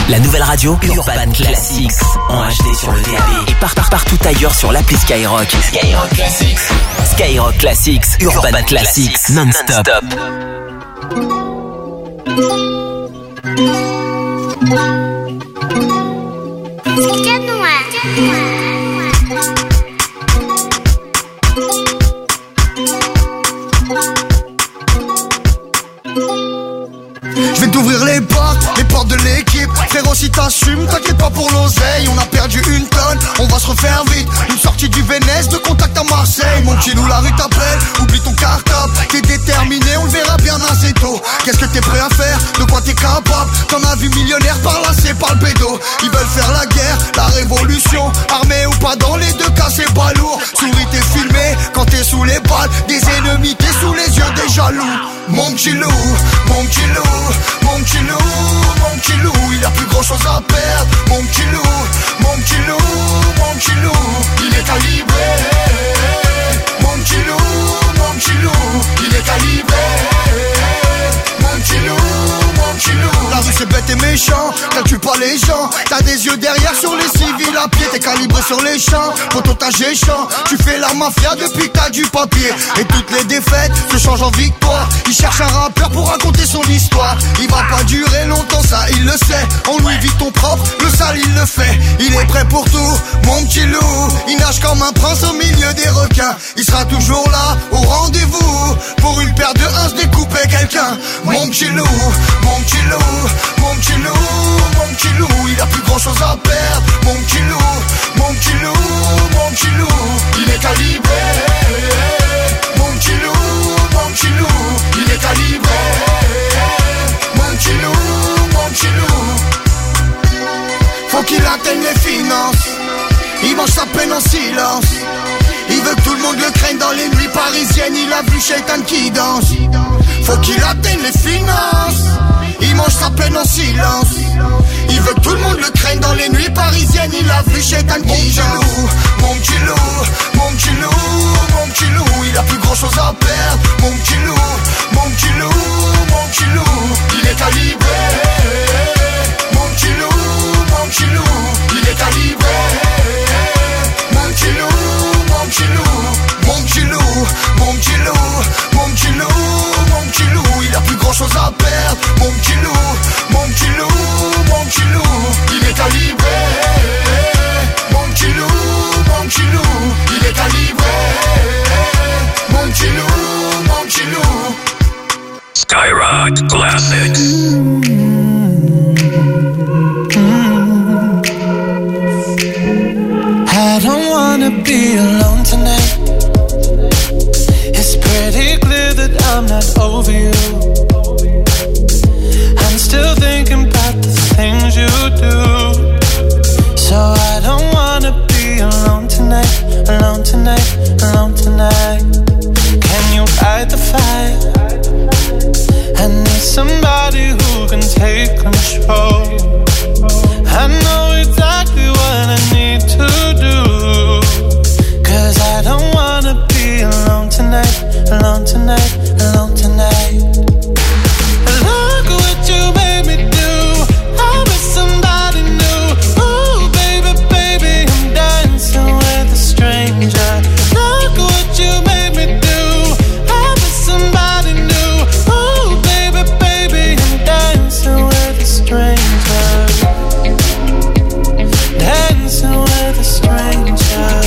La nouvelle radio Urban Classics en HD sur le DAB et partout ailleurs sur l'appli Skyrock. Skyrock Classics. Skyrock Classics, Urban Classics, non-stop. Je vais t'ouvrir les portes de l'équipe. Frérot, si t'assumes, t'inquiète pas pour l'oseille. On a perdu une tonne, on va se refaire vite. Une sortie du Vénès, de contact à Marseille. Mon petit loup, la rue t'appelle, oublie ton cartable. T'es déterminé, on le verra bien assez tôt. Qu'est-ce que t'es prêt à faire, de quoi t'es capable? T'en as vu millionnaire par là, c'est pas le bédo. Ils veulent faire la guerre, la révolution. Armé ou pas, dans les deux cas c'est pas lourd. Souris t'es filmé, quand t'es sous les balles des ennemis, t'es sous les yeux des jaloux. Mon petit loup, mon petit loup, mon petit loup, mon petit loup, il a plus grand chose à perdre. Mon petit loup, mon petit loup, mon petit loup, il est calibré. Mon petit loup, il est calibré. Mon petit loup, la rue c'est bête et méchant, t'as tué pas les gens. T'as des yeux derrière sur les civils à pied, t'es calibré sur les champs. Pototage géchant, tu fais la mafia depuis que t'as du papier. Et toutes les défaites se changent en victoire. Il cherche un rappeur pour raconter son histoire. Il va pas durer longtemps, ça il le sait. En Louis Vuitton propre, le sale il le fait. Il est prêt pour tout, mon petit loup. Il nage comme un prince au milieu des requins. Il sera toujours là, au rendez-vous. Pour une paire de 1, découper quelqu'un. Mon petit loup, mon petit loup, mon petit loup, mon petit loup, il a plus grand chose à perdre. Mon petit loup, mon petit loup, mon petit loup, il est calibré. Mon petit loup, il est calibré. Mon petit loup, faut qu'il atteigne les finances. Il mange sa peine en silence. Il veut que tout le monde le craigne dans les nuits parisiennes. Il a vu Shaitan qui danse. Faut qu'il atteigne les finances. Il mange sa peine en silence. Il veut que tout le monde le craigne dans les nuits parisiennes. Il a vu Shaitan qui danse. Mon petit loup, mon petit loup, mon petit loup, il a plus grand chose à perdre. Mon petit loup, mon petit loup, mon petit loup, il est calibré. Mon petit loup, il est calibré. Mon petit loup, mon petit loup, mon petit loup, mon petit loup, mon petit loup, mon petit loup, il a plus grand chose à perdre. Mon petit loup, mon petit loup, mon petit loup, il est calibré. Mon petit loup, il est calibré. Mon petit loup, Skyrock Classics. I don't wanna be alone tonight. It's pretty clear that I'm not over you. I'm still thinking about the things you do. So I don't wanna be alone tonight, alone tonight, alone tonight. Can you fight the fight? I need somebody who can take control. I know exactly what I need to do. 'Cause I don't wanna be alone tonight, alone tonight, alone tonight. Look what you made me do. I'm with somebody new. Ooh, baby, baby, I'm dancing with a stranger. Look what you made me do. I'm with somebody new. Ooh, baby, baby, I'm dancing with a stranger. Dancing with a stranger.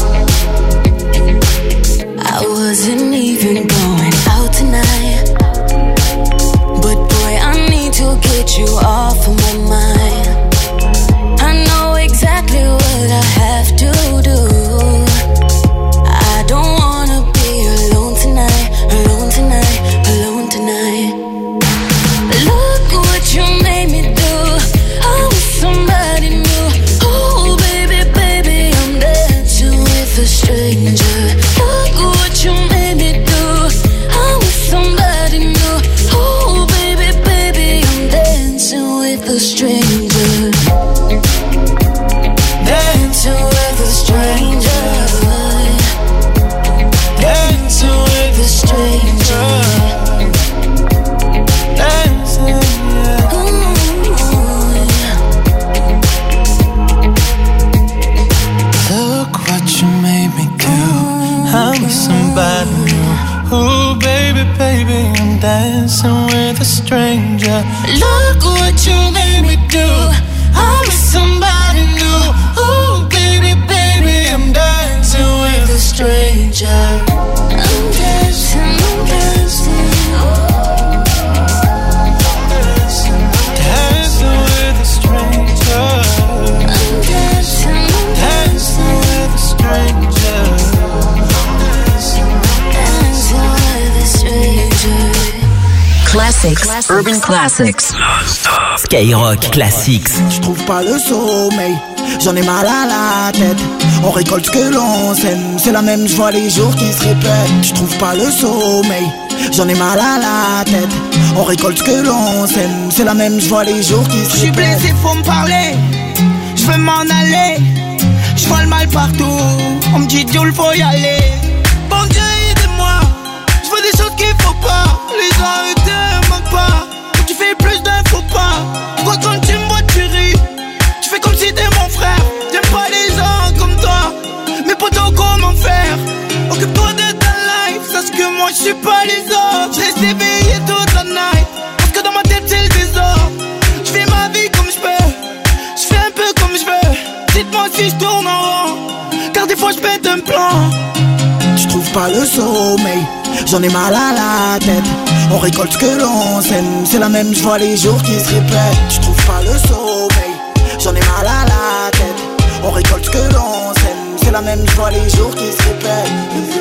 I wasn't even going out tonight, but boy, I need to get you off of my mind. I know exactly what I have to do. I don't wanna be alone tonight, alone tonight, alone tonight. Look what you made me do. I was somebody new. Oh baby, baby, I'm dancing with a stranger. Look what you made me do. I was somebody new. Oh baby, baby, I'm dancing with a stranger. Dancing with a stranger. Dancing with a stranger. Dancing, yeah. stranger. Look what you made me do. I'm with somebody new. Ooh, baby, baby, I'm dancing with a stranger. I'm dancing, I'm dancing. Dancing with a stranger. I'm dancing, dancing with a stranger. Dancing with a stranger. Classics, Urban Classics. Skyrock Classics. Je trouve pas le sommeil, j'en ai mal à la tête. On récolte ce que l'on sème, c'est la même, je vois les jours qui se répètent. Je trouve pas le sommeil, j'en ai mal à la tête. On récolte ce que l'on sème, c'est la même, je vois les jours qui se répètent. J'suis blessé, faut me parler, je veux m'en aller. Je vois le mal partout, on me dit Dieu, faut y aller. Bon Dieu, aidez-moi, je vois des choses qu'il faut pas. Les arrêter, manque pas, tu fais plus d'un faux pas. Pourquoi quand tu me vois tu ris, tu fais comme si t'es mon frère. J'aime pas les gens comme toi, mais potos comment faire. Occupe-toi de ta life, sache que moi je suis pas les autres. Je reste éveillé toute la night, parce que dans ma tête c'est le désordre. Je fais ma vie comme je peux, je fais un peu comme je veux. Dites-moi si je tourne en rond, car des fois je pète un plan. Je trouve pas le sommeil, j'en ai mal à la tête. On récolte ce que l'on sème, c'est la même, je vois les jours qui se répètent. Je trouve pas le sommeil, j'en ai mal à la tête. On récolte ce que l'on sème, c'est la même, je vois les jours qui se répètent.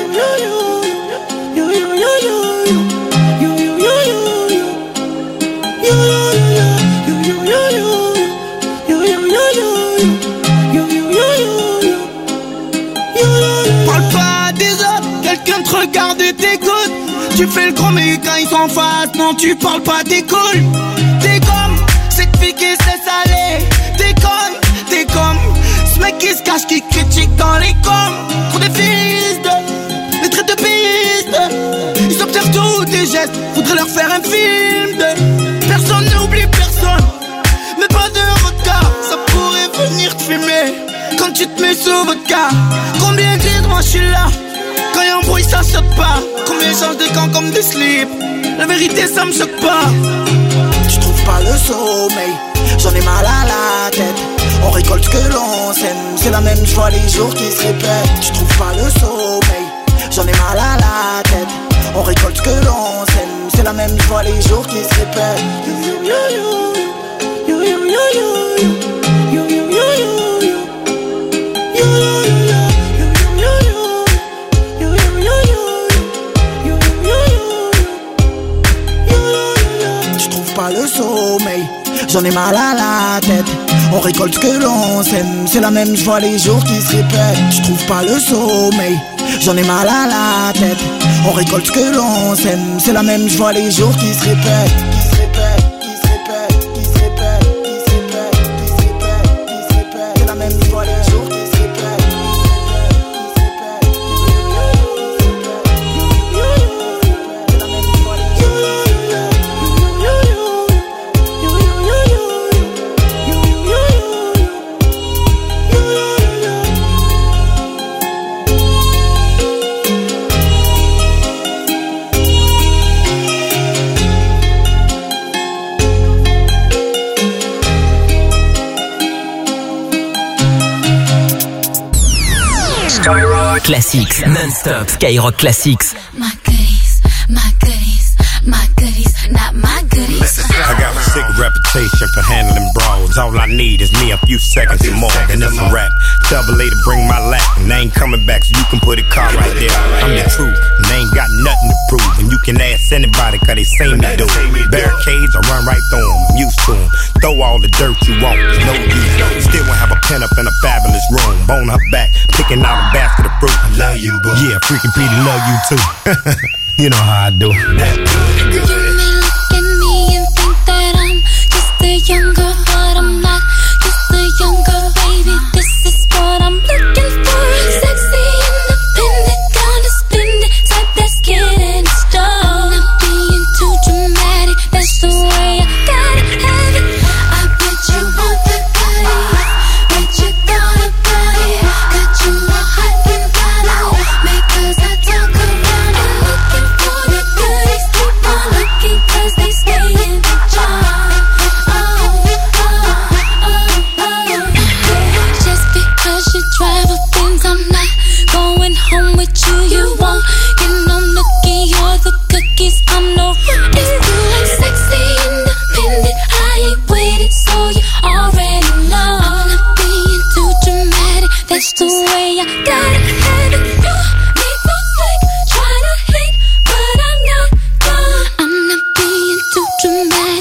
Parle pas des autres, quelqu'un te regarde et t'écoute. Tu fais le gros mais quand ils sont en face, non tu parles pas, t'es cool. T'es comme cette fille qui se laisse aller. T'es comme ce mec qui se cache, qui critique dans les coms. Trop des fils de, des traits de piste. Ils observent tous tes gestes, faudrait leur faire un film de. Personne n'oublie personne, mais pas de regard. Ça pourrait venir te filmer quand tu te mets sous vodka. Combien disent moi je suis là, quand y'a un bruit ça saute pas. Combien change de camp comme des slips, la vérité ça me choque pas. Je trouve pas le sommeil, j'en ai mal à la tête. On récolte ce que l'on sème, c'est la même, je vois les jours qui se répètent. Je trouve pas le sommeil, j'en ai mal à la tête. On récolte ce que l'on sème, c'est la même, je vois les jours qui se répètent. Je trouve pas le sommeil, j'en ai mal à la tête. On récolte ce que l'on sème, c'est la même, je vois les jours qui se répètent. Je trouve pas le sommeil, j'en ai mal à la tête. On récolte ce que l'on sème, c'est la même, je vois les jours qui se répètent. Qui se répètent, qui se répètent, qui se répètent, qui se répètent, qui se répètent, qui se répètent. C'est la même, je vois les jours qui se répètent. Classics, non-stop, Skyrock Classics. My goodies, my goodies, my goodies, not my goodies. I got a sick reputation for handling brawls. All I need is me a few seconds or more, and it's a rap. Double A to bring my lap, and they ain't coming back, so you can put a car right there. I'm the truth, and they ain't got nothing to prove. And you can ask anybody, cause they seen me do. Barricades, I run right through them, I'm used to them. Throw all the dirt you want, no use. Still won't have a pen up in a fabulous room. Bone her back, picking out a basket of fruit. I love you, boo. Yeah, freaking Petey love you too. You know how I do. That good, good. You may look at me and think that I'm just a young girl, but I'm not just a young girl, baby. This is what I'm looking for. Sexy, independent, gonna spend it, type that's getting started. Not being too dramatic, that's the way I gotta have it. I bet you want the body, bet you thought about it. Got you more hot than bottle, because I talk around and looking for the goodies, keep on looking.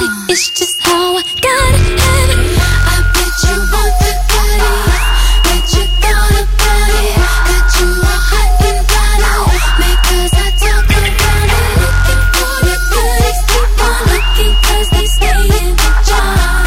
it's just how I gotta have it. I bet you want the goodies, bet you thought about it. Got you all hot and bothered, because I talk around it. Looking for the goodies, keep on looking, cause they stay in the jar.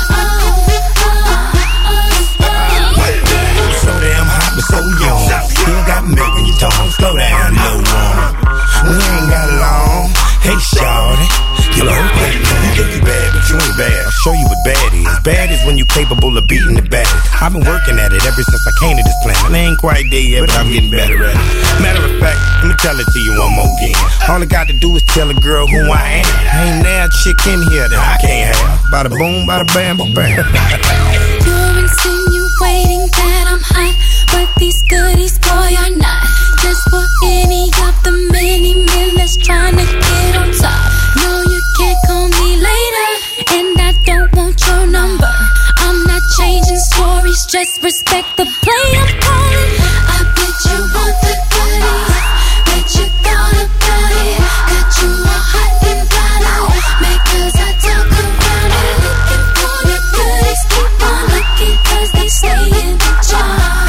So damn hot but so young, still got milk in your tongue. Slow down, little woman, we ain't got long. Hey shawty, you know, you think you bad, but you ain't bad. I'll show you what bad is. Bad is when you're capable of beating the baddest. I've been working at it ever since I came to this planet. I ain't quite there yet, but I'm getting better at it. Matter of fact, let me tell it to you one more again. All I got to do is tell a girl who I am. Ain't there a chick in here that I can't have. Bada boom, bada bam, bam, bam. You're insinuating that I'm hot, but these goodies, boy, are not. Just for any of the many men that's trying to get on top. No, you can't call me later, and I don't want your number. I'm not changing stories, just respect the play I'm calling. I bet you want the goodies, bet you thought about it. Got you all hot and bothered, because I talk around it. Looking for the goodies, keep on looking, cause they stay in the jar.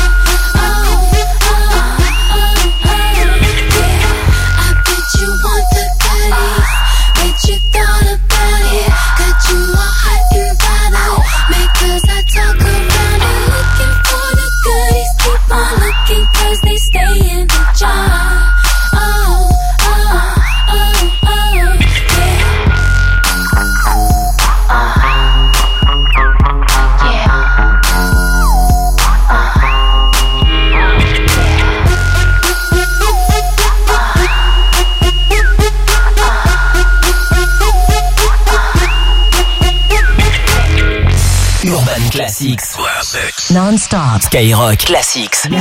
Cause they stay in the jar. Oh, oh, oh, oh, yeah. Urban Classics. Non-stop. Skyrock Classics. Elle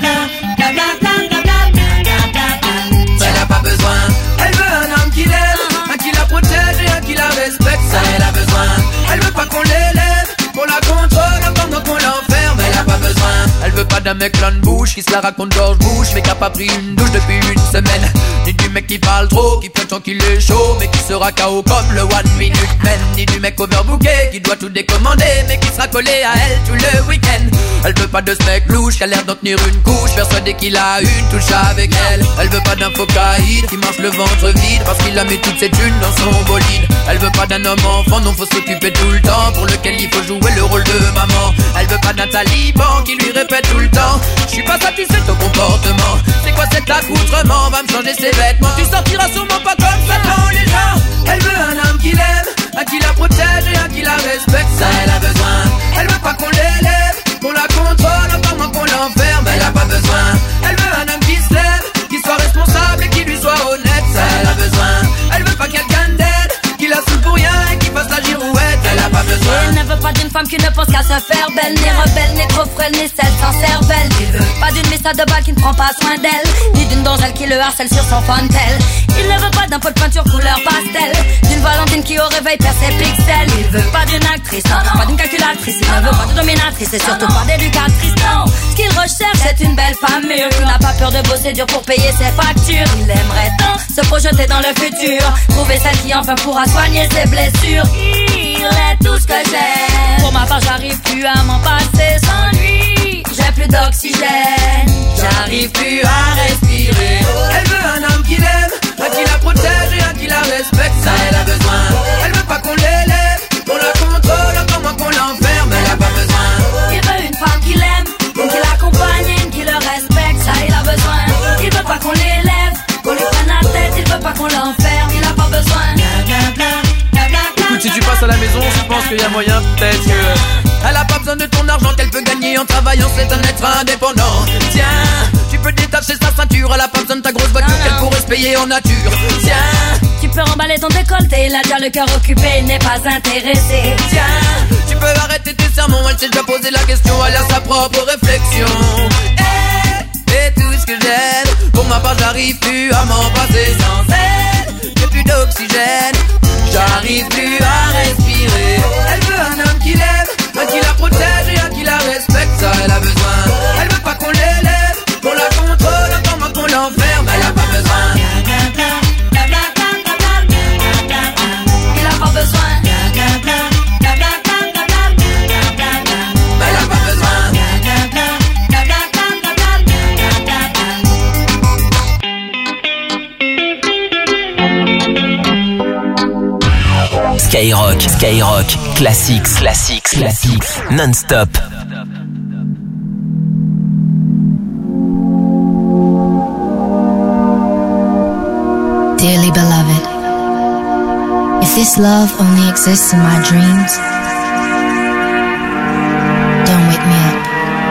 a pas besoin. Elle veut un homme qui l'aime, un qui la protège et un qui la respecte. Ça, elle a besoin. Elle veut pas qu'on l'élève, qu'on la contrôle pendant qu'on l'enferme. Elle a pas besoin. Elle veut pas d'un mec plein de bouche qui se la raconte George Bush, mais qui a pas pris une douche depuis une semaine. Ni du mec qui parle trop, qui prétend qu'il est chaud, mais qui sera KO comme le One Minute Man. Ni du mec overbooké, qui doit tout décommander, mais qui sera collé à elle tout le week-end. Elle veut pas de ce mec louche, qui a l'air d'en tenir une couche, persuadé qu'il a une touche avec elle. Elle veut pas d'un faux caïd, qui marche le ventre vide, parce qu'il a mis toutes ses thunes dans son bolide. Elle veut pas d'un homme enfant dont faut s'occuper tout le temps, pour lequel il faut jouer le rôle de maman. Elle veut pas d'un taliban qui lui répète tout le temps: je suis pas satisfait de ton comportement. C'est quoi cet accoutrement? Va me changer ses vêtements. Tu sortiras sûrement pas comme ça devant les gens. Elle veut un homme qui l'aime, un qui la protège et un qui la respecte. Ça, elle a besoin. Elle veut pas qu'on l'élève, qu'on la contrôle pendant qu'on l'enferme. Elle a pas besoin. Elle veut un homme qui se lève, qui soit responsable et qui lui soit honnête. Ça, elle a besoin. Elle veut pas quelqu'un d'aide, qui la saoule pour rien et qui fasse la girouette. Elle a pas besoin. Elle ne veut pas d'une femme qui ne pense qu'à se faire belle, ni rebelle, ni trop frêle, ni celle sans cervelle. Il veut pas d'une missa de balle qui ne prend pas soin d'elle, ni d'une donzelle qui le harcèle sur son fantel. Il ne veut pas d'un pot de peinture couleur pastel, d'une Valentine qui au réveil perd ses pixels. Il veut pas d'une actrice, non, pas d'une calculatrice. Il ne veut pas de dominatrice et surtout pas d'éducatrice, non. Ce qu'il recherche c'est une belle femme mûre qui n'a pas peur de bosser dur pour payer ses factures. Il aimerait tant se projeter dans le futur, trouver celle qui enfin pourra soigner ses blessures. Il est tout ce que j'aime. Pour ma part j'arrive plus à m'en passer sans lui. J'ai plus d'oxygène, j'arrive plus à respirer. Elle veut un homme qui l'aime, un qui la protège et un qui la respecte. Ça, elle a besoin. Elle veut pas qu'on l'élève, qu'on la contrôle pendant qu'on l'enferme. Elle a pas besoin. Il veut une femme qui l'aime, une qui l'accompagne, une qui le respecte. Ça, il a besoin. Il veut pas qu'on l'élève, qu'on lui prenne la tête. Il veut pas qu'on l'enferme, il a pas besoin. Écoute, si tu passes à la maison, je pense qu'il y a moyen peut-être que... Elle a pas besoin de ton argent qu'elle peut gagner en travaillant, c'est un être indépendant. Tiens, tu peux détacher sa ceinture, elle a pas besoin de ta grosse voiture qu'elle pourrait se payer en nature. Tiens, tu peux remballer ton décolleté, là déjà le cœur occupé, n'est pas intéressé. Tiens, tu peux arrêter tes sermons, elle s'est déjà posé la question, elle a sa propre réflexion. Et tout ce que j'aime, pour ma part j'arrive plus à m'en passer sans elle. J'ai plus d'oxygène, j'arrive plus à respirer. Elle veut un homme qui l'aime, un qui la protège et un qui la respecte. Ça, elle a besoin. Elle veut pas qu'on l'élève, qu'on la contrôle pendant qu'on l'enferme. Elle a pas besoin. Il a pas besoin. Skyrock Classics, non-stop. Dearly beloved, if this love only exists in my dreams, don't wake me up.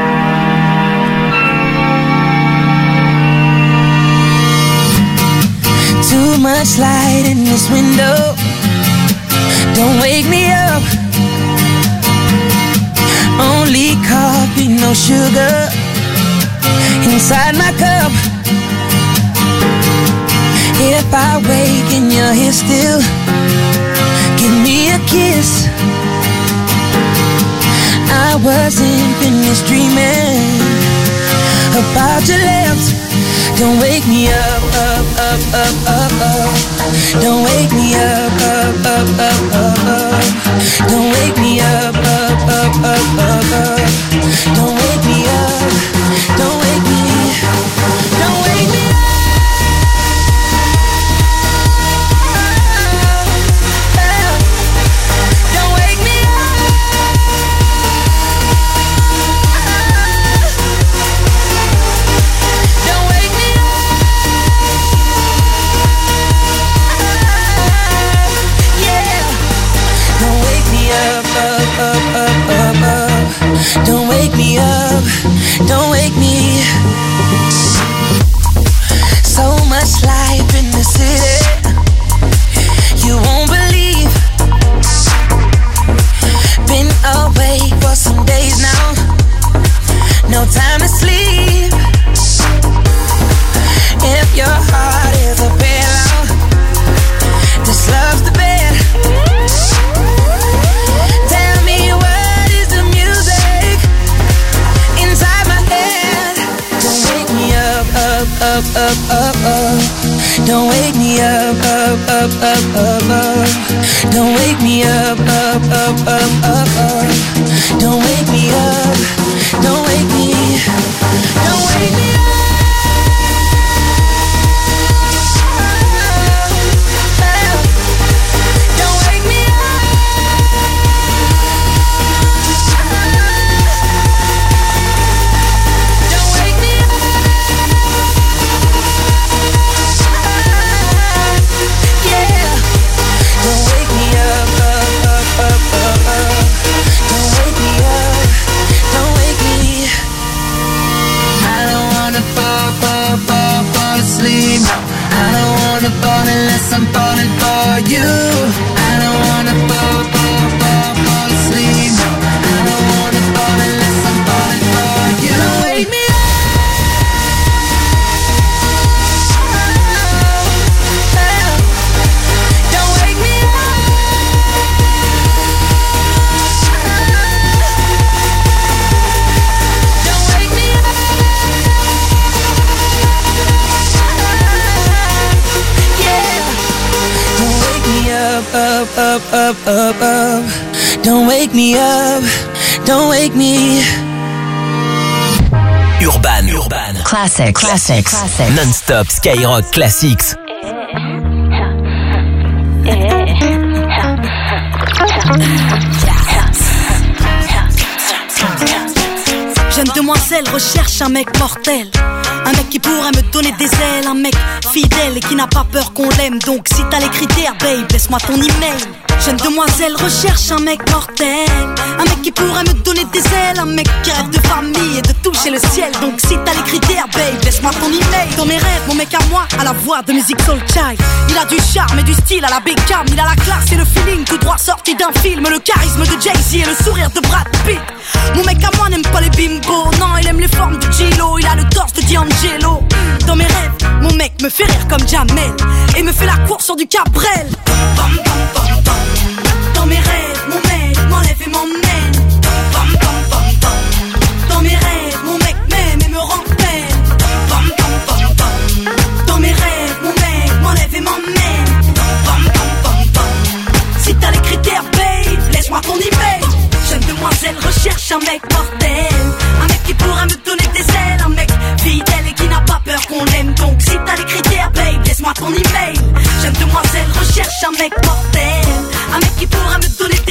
Too much light in this window, don't wake me up. Only coffee, no sugar inside my cup. If I wake and you're here still, give me a kiss. I wasn't finished dreaming about your lips. Don't wake me up, up, up, up, up, up. Don't wake me up, up, up, up, up, up. Don't wake me up, up, up, up, up, up. Don't wake me up, don't wake me, don't wake me up. Don't wake me up, don't wake me. So much life in the city, you won't believe. Been awake for some days now, no time to sleep. If your heart is a bailout, this love's the bed. Up, up, up, up. Don't wake me up, up, up, up, up, up. Don't wake me up, up, up, up, up, up. Don't wake me up, don't wake me, don't wake me up. Unless I'm falling for you, I don't wanna fall asleep. No, I don't wanna fall unless I'm falling for you. Don't wake me up. Don't wake me up. Don't wake me up. Up, up, up, up, up. Don't wake me up, don't wake me. Urban. Classics. Non-stop Skyrock Classics. Jeune demoiselle recherche un mec mortel. Un mec qui pourrait me donner des ailes, un mec fidèle et qui n'a pas peur qu'on l'aime. Donc si t'as les critères, babe, laisse-moi ton email. Jeune demoiselle recherche un mec mortel, un mec qui pourrait me donner des ailes, un mec qui rêve de famille et de toucher le ciel. Donc si t'as les critères, babe, laisse-moi ton email. Dans mes rêves, mon mec à moi a la voix de Music Soul Child. Il a du charme et du style à la Beckham. Il a la classe et le feeling tout droit sorti d'un film. Le charisme de Jay-Z et le sourire de Brad Pitt. Mon mec à moi n'aime pas les bimbos, non, il aime les formes de J-Lo. Il a le torse de D'Angelo. Dans mes rêves, mon mec me fait rire comme Jamel et me fait la course sur du Cabrel. Bam, bam, bam, bam. Dans mes rêves, mon mec m'enlève et m'emmène. Bam, bam, bam, bam. Dans mes rêves, mon mec m'aime et me rend peine. Bam, bam, bam, bam. Dans mes rêves, mon mec m'enlève et m'emmène. Bam, bam, bam, bam. Si t'as les critères, babe, laisse-moi ton email. Jeune demoiselle recherche un mec mortel, un mec qui pourrait me donner des ailes, un mec fidèle et qui n'a pas peur qu'on l'aime. Donc si t'as les critères, babe, laisse-moi ton email. Jeune demoiselle recherche un mec mortel, un mec qui pourrait me donner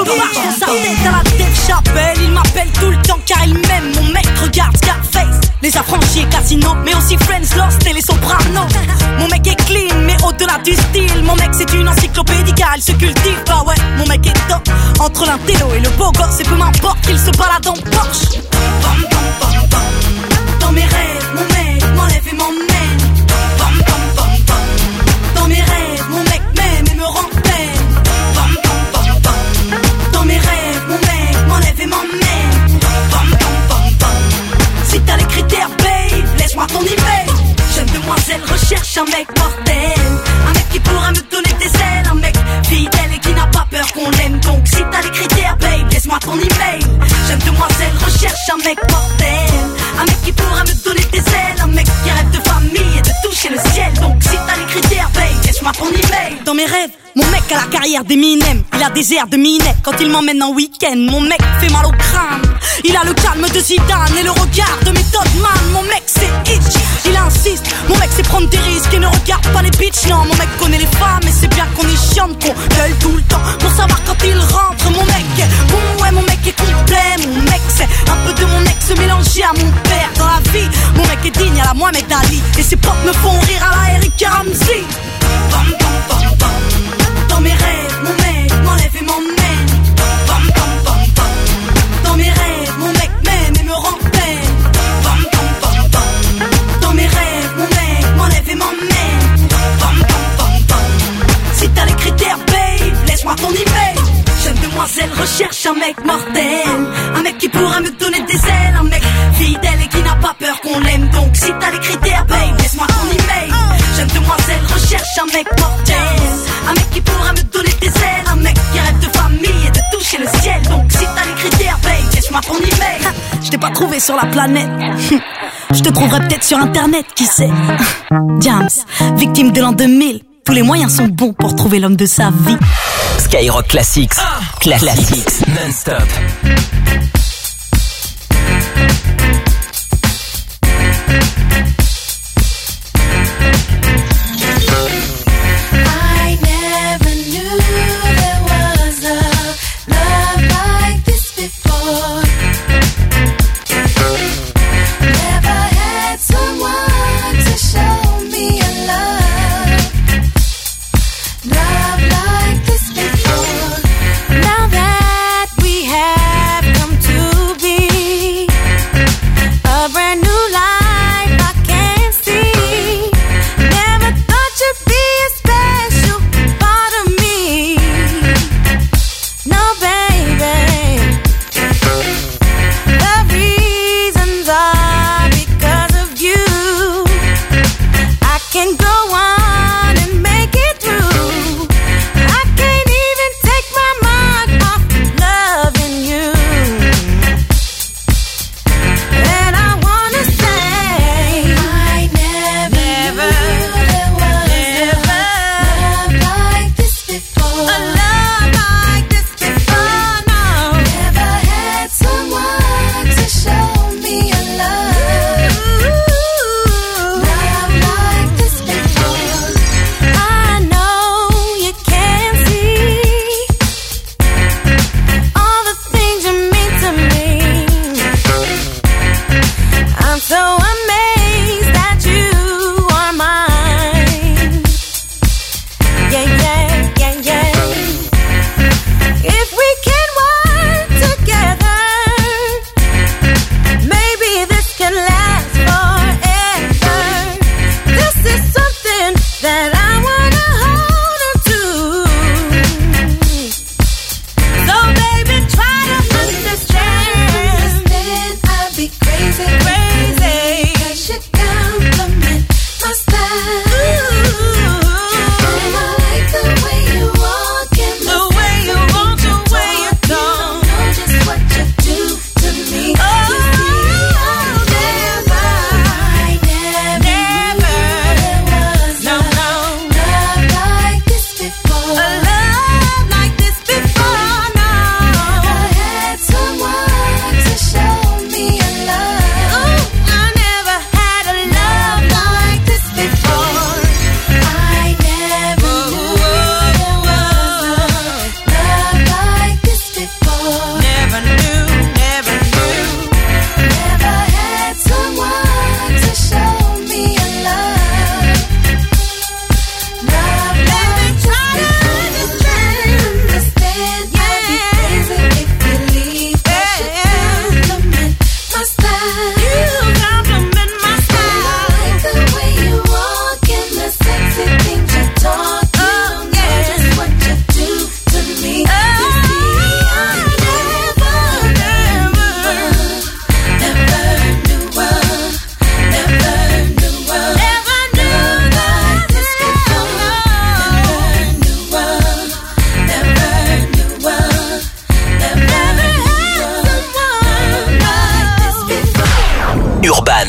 sauvage de sa tête à la Dave Chappelle. Il m'appelle tout le temps car il m'aime. Mon mec regarde Scarface, les affranchis et Casino, mais aussi Friends, Lost et les Sopranos. Mon mec est clean mais au-delà du style. Mon mec c'est une encyclopédie car il se cultive. Bah ouais, mon mec est top. Entre l'intello et le beau gosse, et peu m'importe qu'il se balade en Porsche. Bam, bam, bam, bam. Dans mes rêves, mon mec m'enlève et m'emmène. Bam, bam, bam, bam. Dans mes rêves, mon mec m'aime et me rend peine. Bam, bam, bam, bam. Dans mes rêves, mon mec m'enlève et m'emmène. Bam, bam, bam, bam. Si t'as les critères, babe, laisse-moi ton email. Jeune demoiselle recherche un mec mortel, un mec qui pourra me donner des ailes, un mec fidèle et qui n'a pas peur qu'on l'aime. Donc si t'as les critères, babe, laisse-moi ton email. Jeune demoiselle recherche un mec mortel, un mec qui pourra me donner des ailes, un mec qui rêve de famille et de toucher le ciel. Donc si t'as les critères, babe, laisse-moi ton email. Dans mes rêves, mon mec a la carrière d'Eminem, il a des airs de Minet quand il m'emmène en week-end. Mon mec fait mal au crâne, il a le calme de Zidane et le regard de Method Man. Mon mec c'est itch, il insiste, mon mec c'est prendre des risques et ne regarde pas les bitches. Non, mon mec connaît les femmes et c'est bien qu'on est chiante, qu'on gueule tout le temps pour savoir quand il rentre. Mon mec est bon, ouais, mon mec est complet. Mon mec c'est un peu de mon ex mélangé à mon père. Dans la vie, mon mec est digne à la Mohamed Ali et ses potes me font rire à la Eric Ramsey. Bam, bam, bam, bam. Dans mes rêves, mon mec m'enlève et m'emmène. Bam, bam, bam, bam. Dans mes rêves, mon mec m'aime et me rend peine. Bam, bam, bam, bam. Dans mes rêves, mon mec m'enlève et m'emmène. Bam, bam, bam, bam. Si t'as les critères, babe, laisse-moi ton email. Jeune demoiselle recherche un mec mortel, un mec qui pourra me donner des ailes, un mec fidèle et qui n'a pas peur qu'on l'aime. Donc si t'as les critères, babe, laisse-moi ton email. Jeune demoiselle recherche un mec mortel, un mec qui pourra me donner des ailes, un mec qui rêve de famille et de toucher le ciel. Donc si t'as les critères, babe, laisse-moi ton email. Je t'ai pas trouvé sur la planète, je te trouverai peut-être sur internet, qui sait. James, victime de l'an 2000, tous les moyens sont bons pour trouver l'homme de sa vie. Skyrock Classics, Classics non-stop. A brand new life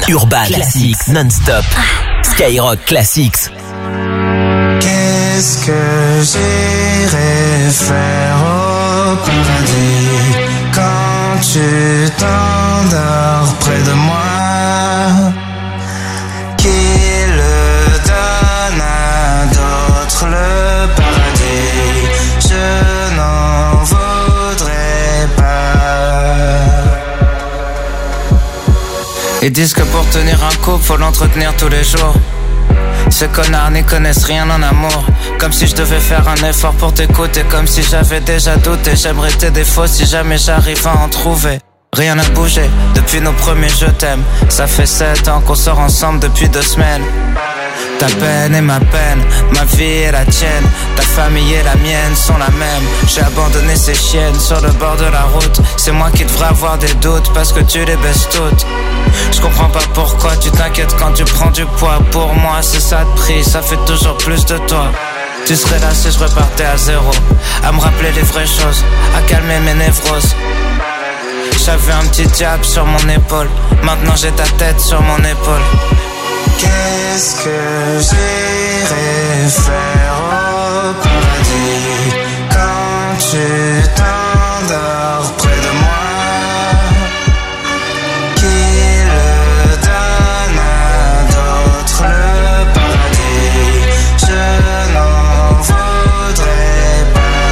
Urban Classics non-stop. Skyrock Classics. Qu'est-ce que j'irai faire au paradis quand tu t'endors près de moi? Qui le donne à d'autres le paradis? Je n'en voudrais pas. Ils disent que pour tenir un couple, faut l'entretenir tous les jours. Ces connards n'y connaissent rien en amour. Comme si je devais faire un effort pour t'écouter. Comme si j'avais déjà douté. J'aimerais tes défauts si jamais j'arrive à en trouver. Rien n'a bougé depuis nos premiers je t'aime. Ça fait 7 ans qu'on sort ensemble depuis 2 semaines. Ta peine est ma peine, ma vie est la tienne. Ta famille et la mienne sont la même. J'ai abandonné ces chiennes sur le bord de la route. C'est moi qui devrais avoir des doutes parce que tu les baisses toutes. Je comprends pas pourquoi tu t'inquiètes quand tu prends du poids. Pour moi c'est ça de prix, ça fait toujours plus de toi. Tu serais là si je repartais à zéro, à me rappeler les vraies choses, à calmer mes névroses. J'avais un petit diable sur mon épaule, maintenant j'ai ta tête sur mon épaule. Qu'est-ce que j'irai faire au paradis quand tu t'endors près de moi? Qui le donne à d'autres le paradis? Je n'en voudrais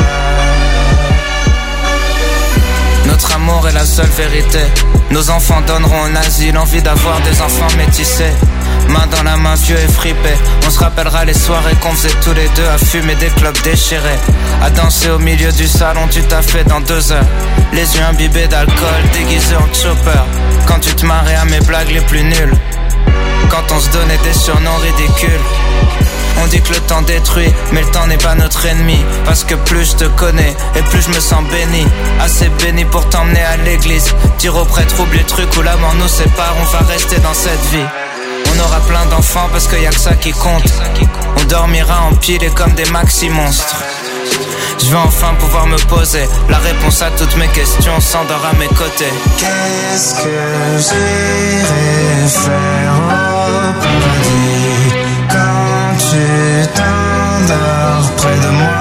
pas. Notre amour est la seule vérité. Nos enfants donneront un asile, envie d'avoir des enfants métissés. Main dans la main, vieux et fripé. On se rappellera les soirées qu'on faisait tous les deux à fumer des clopes déchirées, à danser au milieu du salon du tafé dans 2 heures. Les yeux imbibés d'alcool, déguisés en chopper. Quand tu te marrais à mes blagues les plus nulles. Quand on se donnait des surnoms ridicules. On dit que le temps détruit, mais le temps n'est pas notre ennemi. Parce que plus je te connais, et plus je me sens béni. Assez béni pour t'emmener à l'église. Dire au prêtre, oublie le truc où la mort nous sépare. On va rester dans cette vie. On aura plein d'enfants parce qu'il y a que ça qui compte. On dormira empilés comme des maxi-monstres. Je vais enfin pouvoir me poser la réponse à toutes mes questions s'endort à mes côtés. Qu'est-ce que j'irai faire au paradis quand tu t'endors près de moi?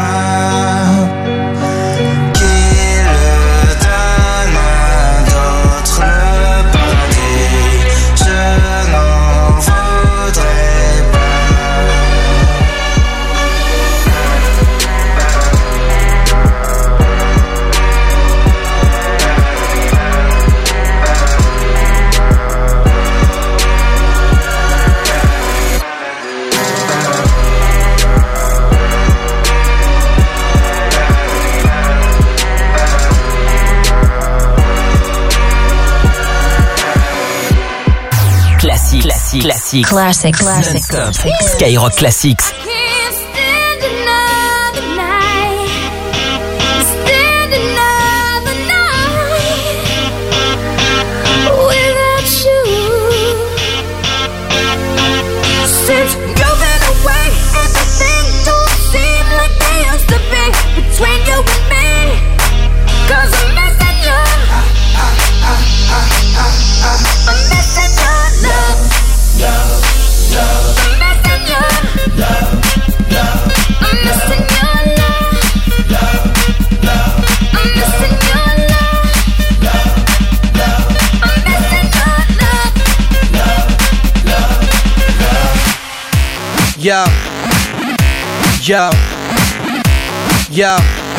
Classic. Skyrock Classics. Yo.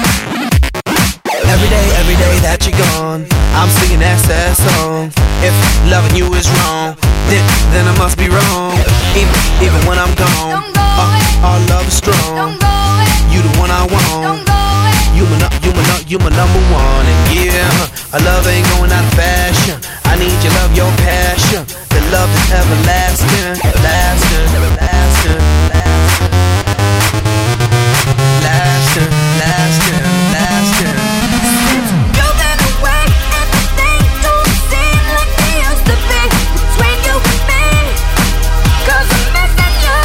Every day that you're gone, I'm singing that sad song. If loving you is wrong, then I must be wrong. Even when I'm gone, our love is strong. You the one I want. You my number one. And yeah, our love ain't going out of fashion. I need your love, your passion. The love is everlasting, lasting. You've been away and the things don't seem like they used to be between you and me. 'Cause I'm missing you.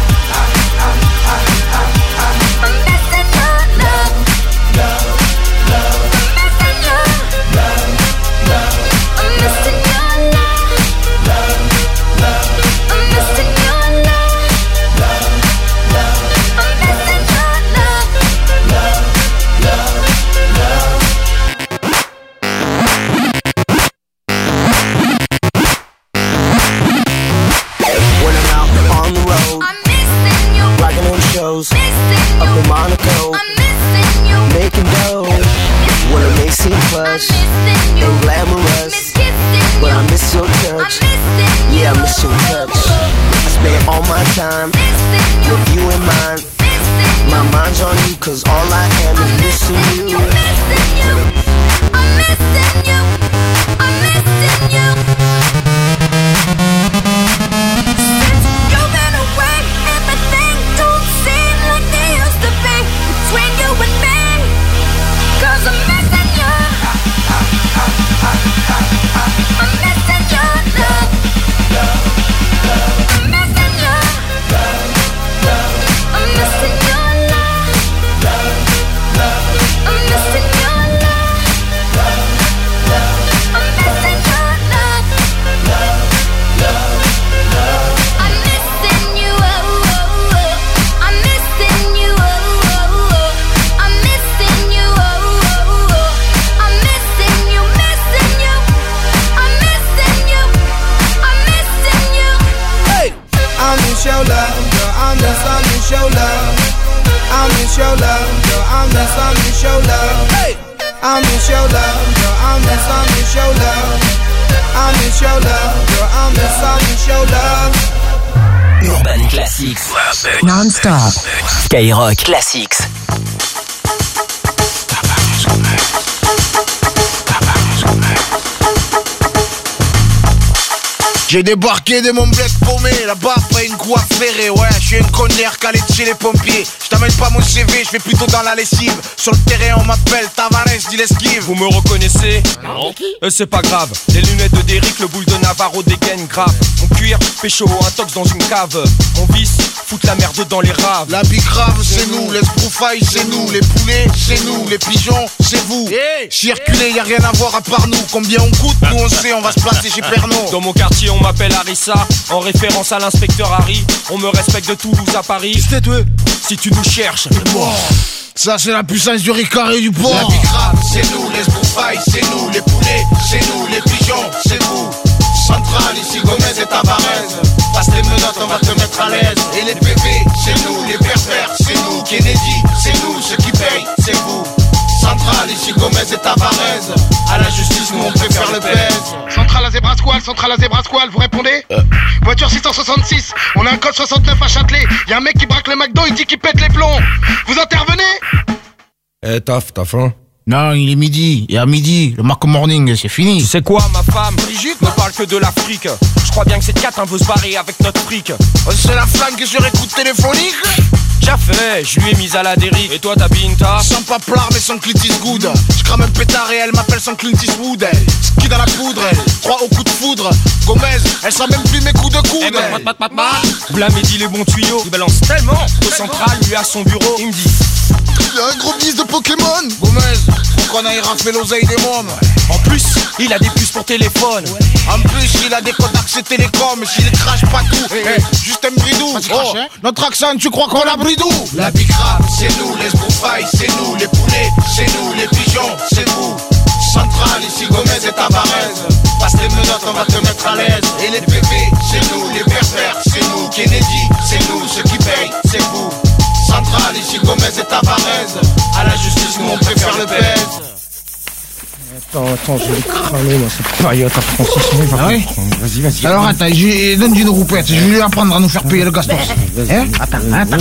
I'm missing your love. I'm missing you. I'm missing your love. rush and glamorous, but I miss your touch. Yeah, I miss your touch. I spend all my time with you in mind. My mind's on you, cause all I am is missing you. I'm missing you. I'm missing you. I'm missing you. Since you've been away, everything don't seem like they used to be between you and me. Cause I'm missing you. I'm missing your love. I'm missing you. I'm missing your love. I'm missing your love. I'm missing your love. I'm missing you. I'm missing you. I'm missing you. I'm missing you. Missing you. I'm missing you. I'm missing you. Hey, I miss your love, girl. I miss your love. I miss your love, girl. I miss your love. Hey, I miss your love, girl. I miss your love. I miss your love, girl. I miss your love. Urban Classics. Non-stop. Skyrock Classics. J'ai débarqué de mon bled paumé, là-bas après une coiffe ferrée. Ouais, je suis un connard calé de chez les pompiers. Je t'amène pas mon CV, je fais plutôt dans la lessive. Sur le terrain on m'appelle Tavares, dit l'esquive. Vous me reconnaissez? Non. C'est pas grave, les lunettes de Derrick, le boule de Navarro dégaine grave. Mon cuir, pécho, un tox dans une cave. Mon vice, foutre la merde dans les raves. La bicrave c'est nous, les sproufailles c'est nous. Les poulets c'est nous, les pigeons c'est vous. Circuler y'a rien à voir à part nous. Combien on coûte, nous on sait, on va se placer chez Pernod. Dans mon quartier on m'appelle Harissa, en référence à l'inspecteur Harry. On me respecte de Toulouse à Paris. Si tu nous cherches, ça c'est la puissance du Ricard et du port. La bicrave c'est nous, les sproufailles c'est nous. Les poulets c'est nous, les pigeons c'est vous. Centrale, ici Gomez et Tavares. Passe les menottes, on va te mettre à l'aise. Et les bébés, c'est nous, les pervers, c'est nous. Kennedy, c'est nous, ceux qui payent, c'est vous. Centrale, ici Gomez et Tavares. À la justice, nous on préfère le pèse. Centrale à Zebra Squall, vous répondez Voiture 666, on a un code 69 à Châtelet. Y'a un mec qui braque le McDo, il dit qu'il pète les plombs. Vous intervenez Taf, hein. Non, il est midi, et à midi, le Marco Morning, c'est fini. Tu sais quoi, ma femme, Brigitte, ne parle que de l'Afrique. Je crois bien que cette 4 veut se barrer avec notre fric. C'est la flamme qui sur écoute téléphonique. Déjà fait, je lui ai mise à la dérive. Et toi, ta Binta? Sans pas plard, mais son clit is good. Je crame un pétard et elle m'appelle son Clint Eastwood. Ski dans la poudre, elle croit au coup de foudre. Gomez, elle sent même plus mes coups de coude. V'là Mehdi les bons tuyaux. Il balance tellement qu'au central, lui à son bureau, il me dit: il a un gros bis de Pokémon. Gomez, faut qu'on aille rafler l'oseille des mômes. En plus, il a des puces pour téléphone. En plus, il a des codes d'accès télécom. S'il crache pas tout, juste un bridou. Notre accent, tu crois qu'on a bridou? La bicrave, c'est nous, les sproufailles, c'est nous. Les poulets, c'est nous, les pigeons, c'est vous. Centrale, ici Gomez et Tavares. Passe les menottes, on va te mettre à l'aise. Et les bébés, c'est nous, les pervers, c'est nous. Kennedy, c'est nous, ceux qui payent, c'est vous. Centrale, ici Gomez et Tavares. À la justice, nous on préfère le pèse. Attends, je vais cramer, moi, cette paillote à Francis. Ah oui? Vas-y. Alors attends, donne une roupette, je vais lui apprendre à nous faire payer le gastos. Attends,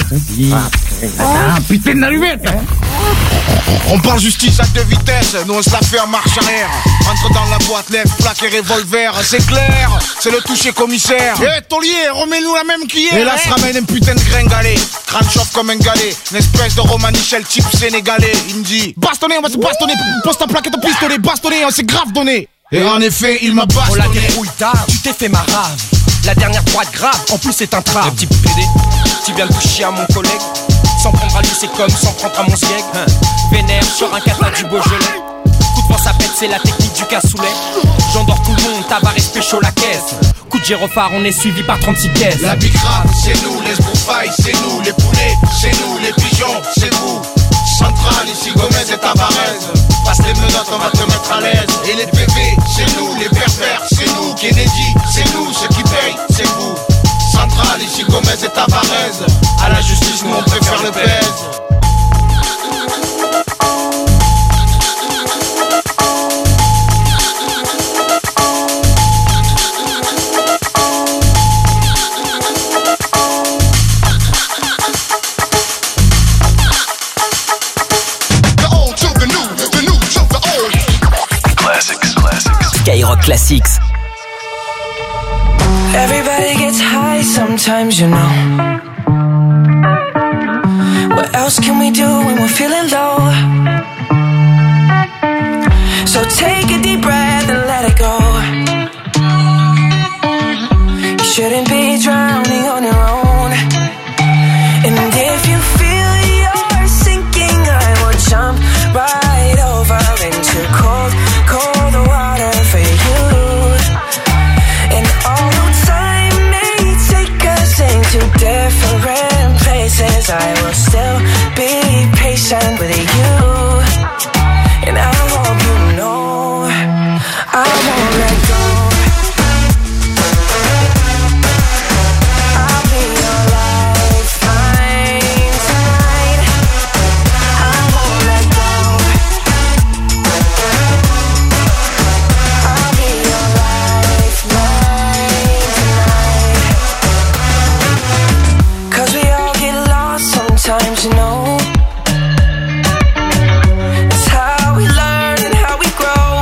putain d'allumette. On parle justice à 2 vitesses, nous on se la fait en marche arrière. Entre dans la boîte, lève, plaque et revolver, c'est clair, c'est le toucher commissaire. Taulier, remets-nous la même qu'hier. Et là se ramène un putain de gringalet, crâne chauffe comme un galet, une espèce de romanichel type sénégalais. Il me dit: bastonner, on va se bastonner, pose ta plaque et ton pistolet, bastonner, on s'est grave donné. Et en effet, il m'a bastonné. On la débrouille tard, tu t'es fait ma rave. La dernière droite grave, en plus c'est un trap. Le petit PD, tu viens le toucher à mon collègue. S'en prendre à lui c'est comme s'en prendre à mon siècle. Vénère sur un catin du Beaujolais. Coup de vent ça pète, c'est la technique du cassoulet. J'endors tout le monde, Tavares pécho la caisse. Coup de gyrophare, on est suivi par 36 caisses. La bicrave, c'est nous, les sproufailles, c'est nous. Les poulets, c'est nous, les pigeons, c'est vous. Centrale, ici Gomez et Tavares. Passe les menottes, on va te mettre à l'aise. Et les bébés, c'est nous, les pervers, c'est nous. Kennedy, c'est nous, ceux qui payent, c'est vous. Centrale, ici Gomez et Tavares. À la justice, nous on préfère le pèse. Skyrock Classics. Everybody gets high sometimes, you know. What else can we do when we're feeling low? So take a deep breath and let it go. You shouldn't be drowning on your own. And if you feel you're sinking, I will jump right over into cold, cold water for you. And although time may take us into different places, I will still be patient with you. And I hope you know I won't let go. I'll be your lifeline tonight. I won't let go. I'll be your lifeline tonight. 'Cause we all get lost sometimes, you know. It's how we learn and how we grow.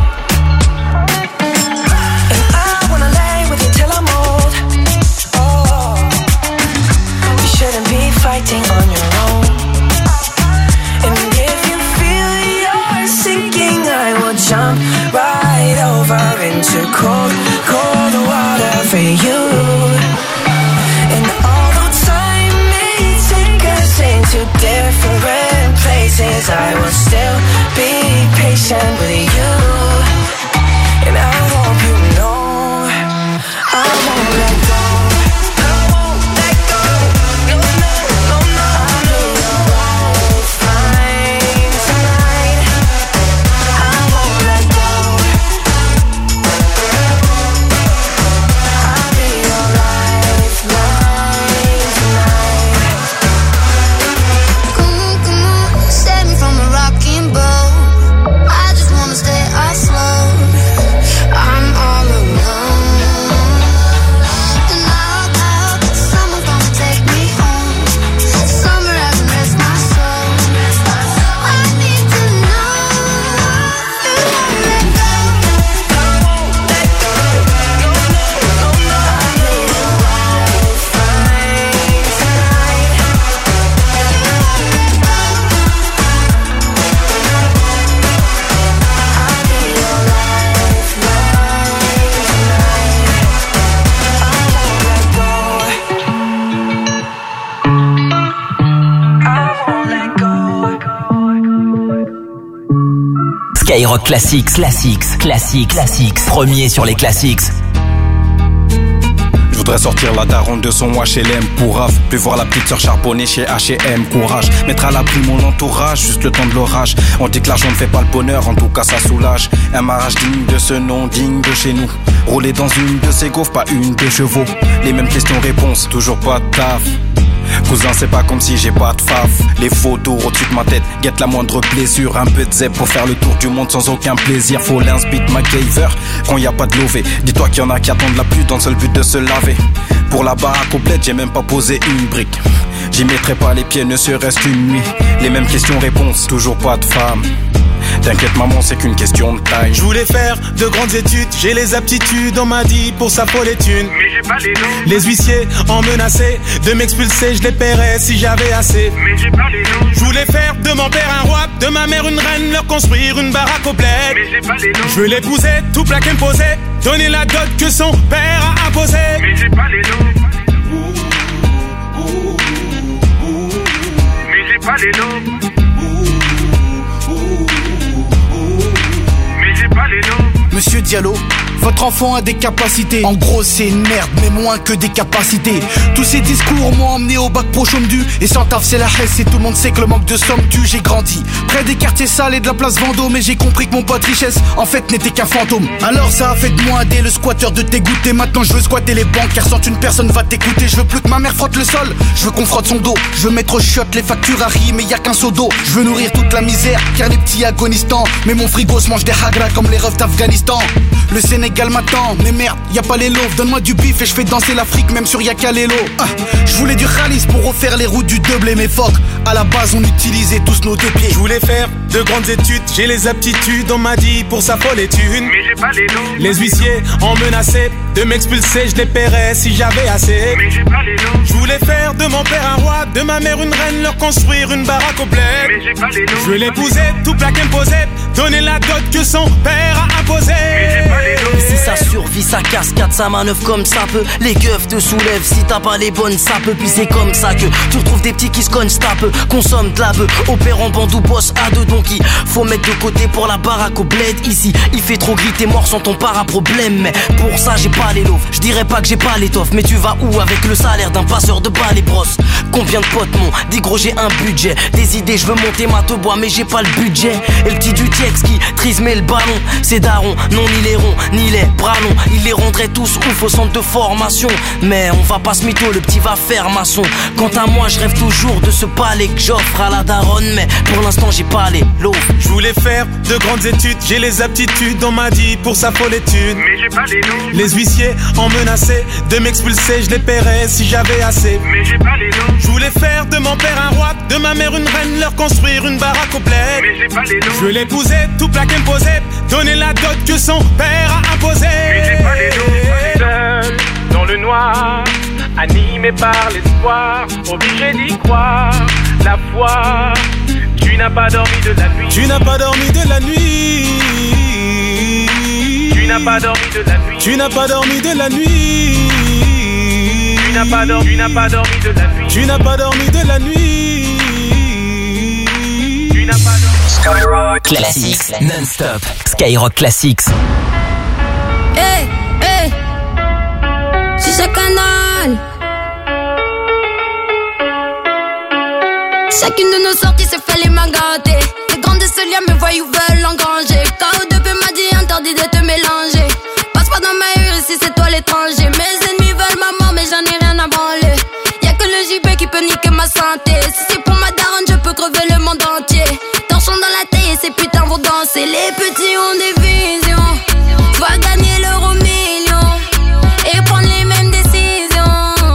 And I wanna lay with you till I'm old. Oh, you shouldn't be fighting on your own. And if you feel you're sinking, I will jump right over into cold, cold water for you. And although time may take us into different places, I will still be patient with you. And I hope you know I won't let go. I won't let go. No, no, no, no. I'll be your lifeline tonight. I won't let go. I'll be your lifeline tonight. Come on, save me from a rocking boat. I just wanna stay afloat. I'm all alone. And out, someone's gonna take me home. Somewhere I can rest my soul. I need to know you won't let go. I won't let go. No, no, no, no. I'll be your lifeline tonight. Skyrock Classics, Classics. Premier sur les classics. Je voudrais sortir la daronne de son HLM pour Raph. Plus voir la petite sœur charbonner chez H&M. Courage, mettre à l'abri mon entourage, juste le temps de l'orage. On dit que l'argent ne fait pas le bonheur, en tout cas ça soulage. Un mariage digne de ce nom, digne de chez nous. Rouler dans une de ces gaufres, pas une de chevaux. Les mêmes questions-réponses, toujours pas de taf. Cousin, c'est pas comme si j'ai pas de faf. Les photos au-dessus de ma tête, guette la moindre blessure. Un peu de zèbre pour faire le tour du monde sans aucun plaisir. Faut l'inspit MacGyver quand y a pas de lové. Dis-toi qu'il y en a qui attendent la pluie dans le seul but de se laver. Pour la baraque complète, j'ai même pas posé une brique. J'y mettrai pas les pieds, ne serait-ce qu'une nuit. Les mêmes questions-réponses, toujours pas de femme. T'inquiète maman, c'est qu'une question de taille. Je voulais faire de grandes études, j'ai les aptitudes, on m'a dit pour ça faut les thunes. Mais j'ai pas les noms. Les huissiers en menaçaient de m'expulser, je les paierais si j'avais assez. Mais j'ai pas les noms. Je voulais faire de mon père un roi, de ma mère une reine, leur construire une baraque au bled. Mais j'ai pas les noms. Je veux l'épouser, tout plaquer me poser, donner la dot que son père a imposée. Mais j'ai pas les noms. Mais j'ai pas les noms. Mais j'ai pas les noms. Monsieur Diallo, votre enfant a des capacités. En gros c'est une merde, mais moins que des capacités. Tous ces discours m'ont emmené au bac pro chôme-du. Et sans taf c'est la hesse et tout le monde sait que le manque de somme tue. J'ai grandi près des quartiers sales et de la place Vendôme. Et j'ai compris que mon pote richesse en fait n'était qu'un fantôme. Alors ça a fait de moi dès le squatteur de t'égoûter. Maintenant je veux squatter les banques car sans une personne va t'écouter. Je veux plus que ma mère frotte le sol, je veux qu'on frotte son dos. Je veux mettre au chiottes les factures à riz mais y a qu'un seau d'eau. Je veux nourrir toute la misère car les petits agonisants. Mais mon frigo se mange des hagra comme les refs d'Afghanistan. m'attend. Le Sénégal m'attend, mais merde, y a pas les lots. Donne-moi du bif et je fais danser l'Afrique même sur Yakalelo. Je voulais du Khalis pour refaire les routes du Deblé. Mais fuck, à la base on utilisait tous nos deux pieds. Je voulais faire de grandes études, j'ai les aptitudes. On m'a dit pour sa folle étude, mais j'ai pas les lots. Les huissiers ont menacé de m'expulser, je les paierais si j'avais assez. Mais j'ai pas les lots. Je voulais faire de mon père un roi, de ma mère une reine, leur construire une baraque au bled. Mais j'ai pas les lots. Je veux l'épouser, tout plaquer imposé, donner la dot que son père a imposée. Mais j'ai pas les lots. Si ça survit, ça cascade, ça manœuvre comme ça peut. Les keufs te soulèvent, si t'as pas les bonnes, ça peut. Puis c'est comme ça que tu retrouves des petits qui se cognent, tapent, consomment de la bœuf, opèrent en bandou, boss à deux. Donc il faut mettre de côté pour la baraque au bled. Ici, il fait trop gris, t'es mort sans ton para-problème. Mais pour ça, j'ai pas les lots. Je dirais pas que j'ai pas l'étoffe, mais tu vas où avec le salaire d'un passeur de balles et brosses? Combien de potes m'ont dit gros j'ai un budget, des idées, je veux monter ma te bois, mais j'ai pas le budget. Et le petit du Tiex qui trismait le ballon, c'est daron, non ni les ronds, ni les bras longs. Il les rendrait tous ouf au centre de formation. Mais on va pas se mytho, le petit va faire maçon. Quant à moi, je rêve toujours de ce palais que j'offre à la daronne, mais pour l'instant j'ai pas les lots. Je voulais faire de grandes études, j'ai les aptitudes, on m'a dit pour sa folle étude. Mais j'ai pas les lots. Les huissiers ont menacé de m'expulser, je les paierais si j'avais assez. Mais j'ai pas les lots. Je voulais faire de mon père un roi, de ma mère une reine, leur construire une baraque au bled. Mais j'ai pas les lots. Je veux l'épouser, tout plaquer imposé, donner la dot que son père a imposée. Mais j'ai pas les lots. Seul dans le noir, animé par l'espoir, obligé d'y croire, la foi. Tu n'as pas dormi de la nuit. Tu n'as pas dormi de la nuit. Tu n'as pas dormi de la nuit. Tu n'as pas dormi de la nuit. Tu n'as pas dormi de la nuit. Tu n'as pas dormi de la nuit. Tu n'as pas dormi. Skyrock Classics non-stop. Skyrock Classics. Hey, hey, c'est ce canal. Chacune de nos sorties se fait les mains gâtées. Les grands de ce lien me voient ou veulent engranger. KO2P m'a dit interdit de te mélanger. Passe pas dans ma rue ici c'est toi l'étranger. Mes ennemis veulent ma mort mais j'en ai rien à branler. Y'a que le JB qui peut niquer ma santé. Si c'est pour ma daronne je peux crever le monde entier. Torchons dans la taille et ces putains vont danser. Les petits ont des visions, va gagner l'euro million et prendre les mêmes décisions.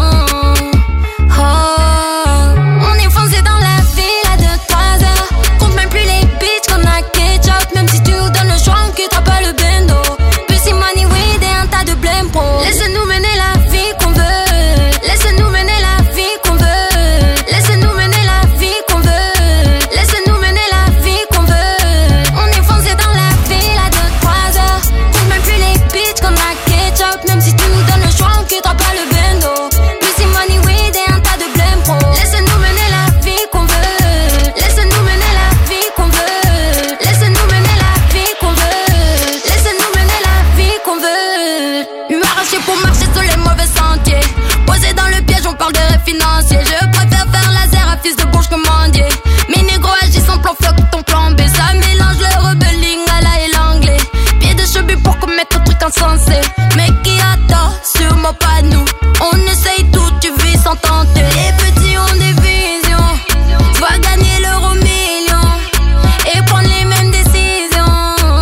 Oh, on est foncé dans la ville à 2-3 heures. Compte même plus les bitches qu'on a ketchup. Même si tu nous donnes le choix on quittera pas le bendo. Pussy money weed et un tas de blême pro. Laisse-nous mener la vie qu'on veut. Laisse-nous mener la vie qu'on veut. Laisse-nous mener la vie qu'on veut. Laisse-nous mener la vie qu'on veut. On est foncé dans la ville à 2-3 heures. Compte même plus les bitches qu'on a ketchup. Même si tu nous donnes le choix on quittera pas le bendo. Pussy money weed et un tas de blême pro. Laisse-nous mener la vie qu'on veut. Laisse-nous mener la vie qu'on veut. Laisse-nous mener la vie qu'on veut. Laisse-nous mener la vie qu'on veut. Lui arracher pour marcher sur les mauvais sentiers. Posé dans le piège, on parle de rêve financier. Je préfère faire laser à fils de bourge commandier. Mes négros agissent en plan floc, ton plan B. Ça mélange le rebelling à la et l'anglais. Pied de cheveux pour commettre un truc insensé. Mais qui attend, sûrement pas nous. On essaye tout, tu vis sans tenter. Les petits ont des visions, va gagner l'euro million et prendre les mêmes décisions.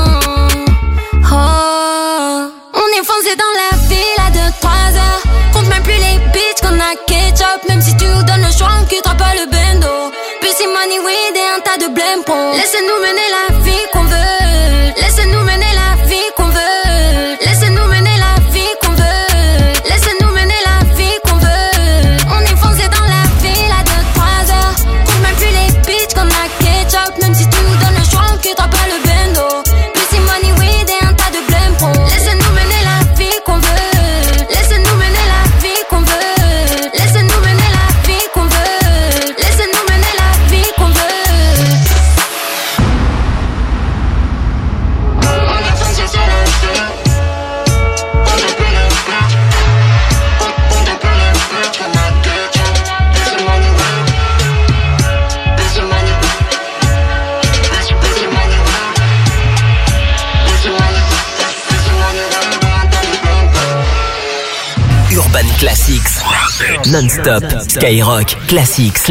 Oh, on est foncé dans la ville à 2-3 heures. Compte même plus les bitches qu'on a ketchup. Même si tu nous donnes le choix on quittera pas le bendo. Pussy money weed et un tas de blême pro. Laisse-nous mener la vie qu'on veut. Laisse-nous mener la vie qu'on veut. Laisse-nous mener la vie qu'on veut. Laisse-nous mener la vie qu'on veut. On est foncé dans la ville à 2-3 heures. Compte même plus les bitches qu'on a ketchup. Même si tu nous donnes le choix on quittera pas le bendo. Pussy money weed et un tas de blême pro. Laisse-nous mener la vie qu'on veut. Laisse-nous mener la vie qu'on veut. Laisse-nous mener la vie qu'on veut. Laisse-nous mener la vie qu'on veut. Urban Classics non-stop. Skyrock Classics.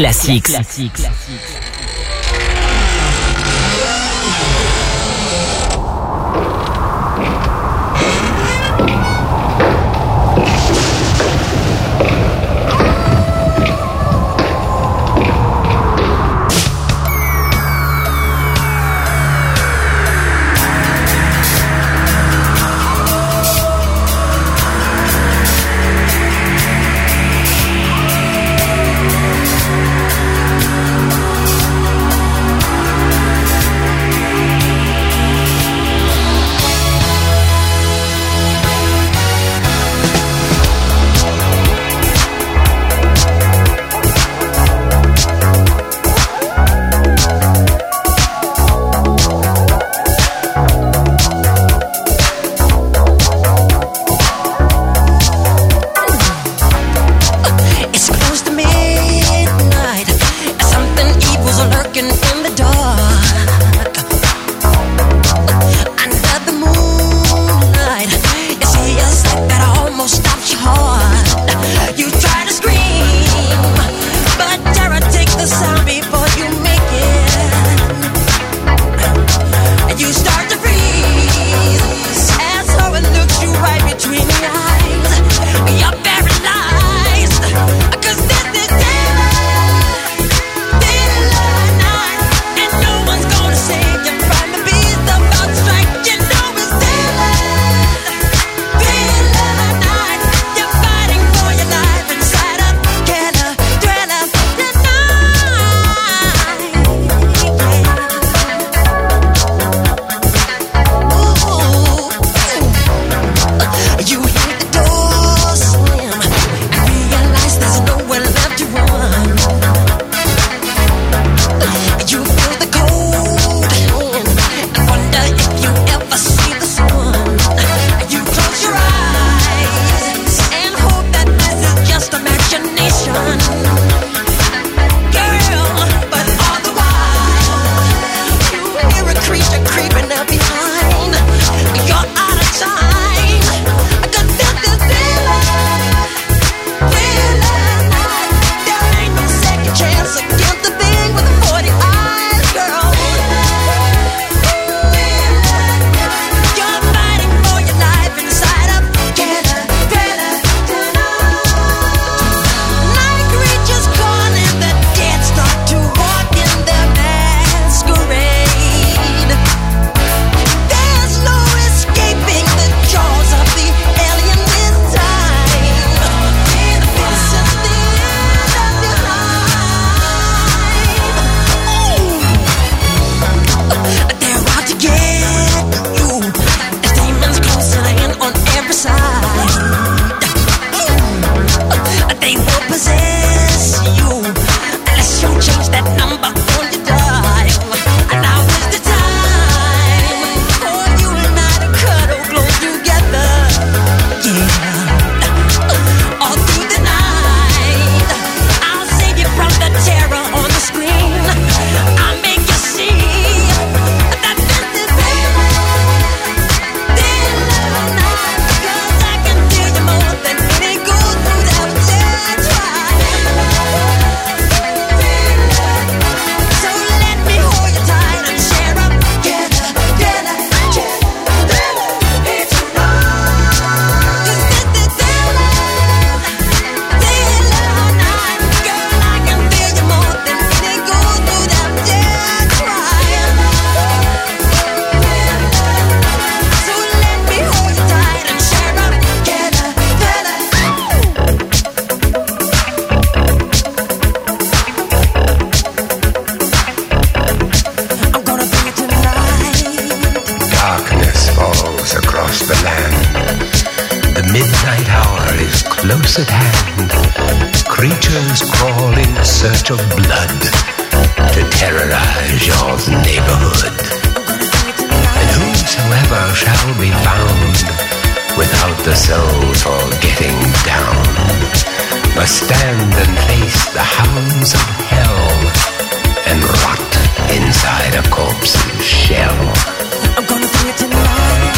close at hand, creatures crawl in search of blood to terrorize your neighborhood. And whosoever shall be found without the soul for getting down must stand and face the hounds of hell and rot inside a corpse's shell. I'm gonna bring it tonight.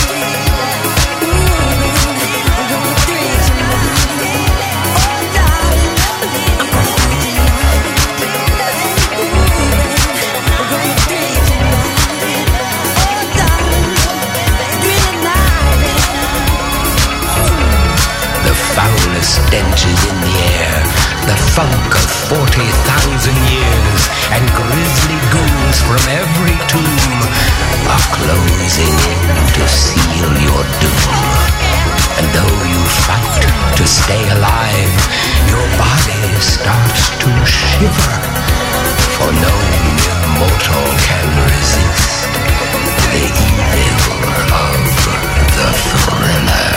Foulest stenches in the air, the funk of 40,000 years, and grisly ghouls from every tomb are closing in to seal your doom. And though you fight to stay alive, your body starts to shiver, for no mere mortal can resist the evil of the thriller.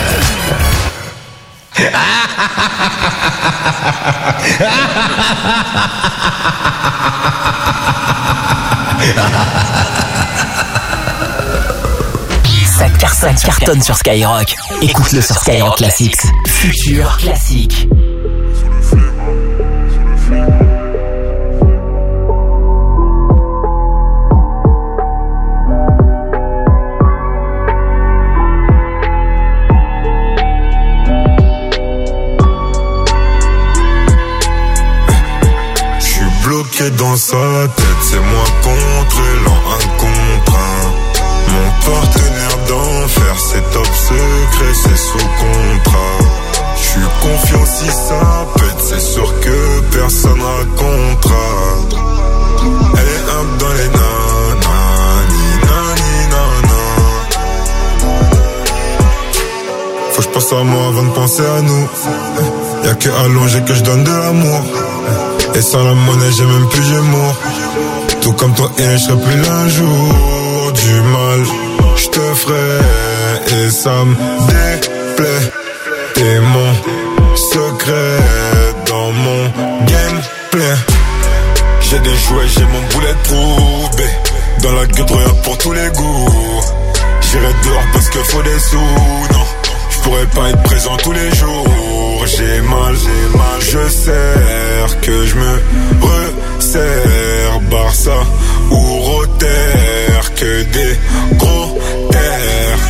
Ça cartonne sur Skyrock. Écoute-le sur Skyrock Classics. Futur classique. Dans sa tête, c'est moi contre l'an, un contre un. Mon partenaire d'enfer, c'est top secret, c'est sous contrat. J'suis confiant si ça pète, c'est sûr que personne racontera. Elle est un dans les nanani, nani, nana. Faut que j'pense à moi avant de penser à nous. Y'a que allongé que j'donne de l'amour. Et sans la monnaie j'ai même plus Gémeaux. Tout comme toi et je serai plus l'un jour. Du mal j'te ferai et ça me déplaît. T'es mon secret dans mon gameplay. J'ai des jouets, j'ai mon bulletproof B. Dans la gueule rien pour tous les goûts. J'irai dehors parce que faut des sous. Non, j'pourrais pas être présent tous les jours. J'ai mal, je sers que je me resserre. Barça ou Rotter, que des gros terres.